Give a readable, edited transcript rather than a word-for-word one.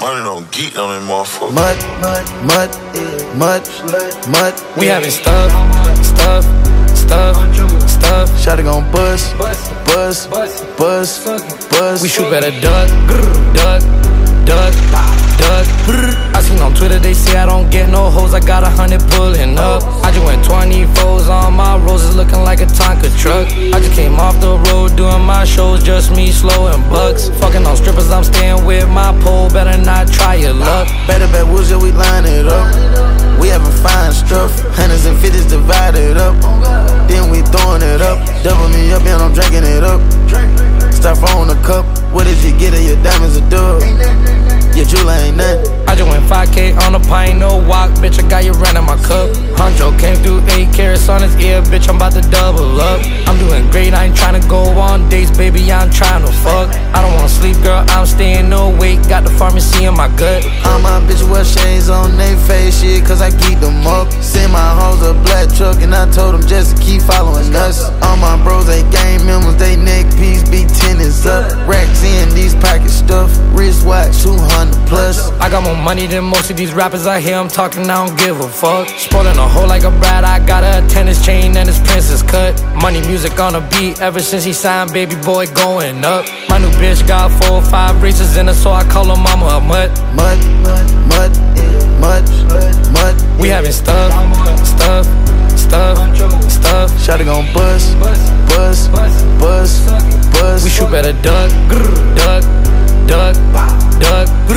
money don't geek on that motherfucker. Mud. We having stuff. Shawty gon' bust. We shoot better duck. I seen on Twitter they say I don't get no hoes, I got 100 pulling up. I just went 24s on my roses looking like a Tonka truck. I just came off the road doing my shows, just me, Slow and Bucks. Fucking on strippers, I'm staying with my pole, better not try your luck. Better bet woods, yeah, we line it up. We having fine stuff, hundreds and fifties divided up. Then we throwing it up, double me up and I'm drinking it up. Start throwing a cup, what did you get of your diamonds a dub? Your jewel ain't nothing. I just went 5K on a pint, no walk, bitch, I got you running my cup. Honcho came through 8 carats on his ear, bitch, I'm about to double up. I'm doing great, I ain't tryna go on dates, baby, I'm tryna fuck. I don't wanna sleep, girl, I'm staying awake, got the pharmacy in my gut. All my bitches wear shades on they face, shit, cause I keep them up. Send my hoes a black truck and I told them just to keep following us. All my bros, they gang members, they neck piece, B10 is up. Racks in, these pockets stuff, wristwatch, 200 plus. I got more money than most of these rappers I hear, I'm talking, I don't give a fuck. Spoiling a hoe like a brat, I got a tennis chain and his princess cut. Money music on a beat, ever since he signed Baby Boy going up. My new bitch got 4 or 5 races in her, so I call her mama a mutt. Mud. We having stuff. Shawty gon' bust. We shoot better duck.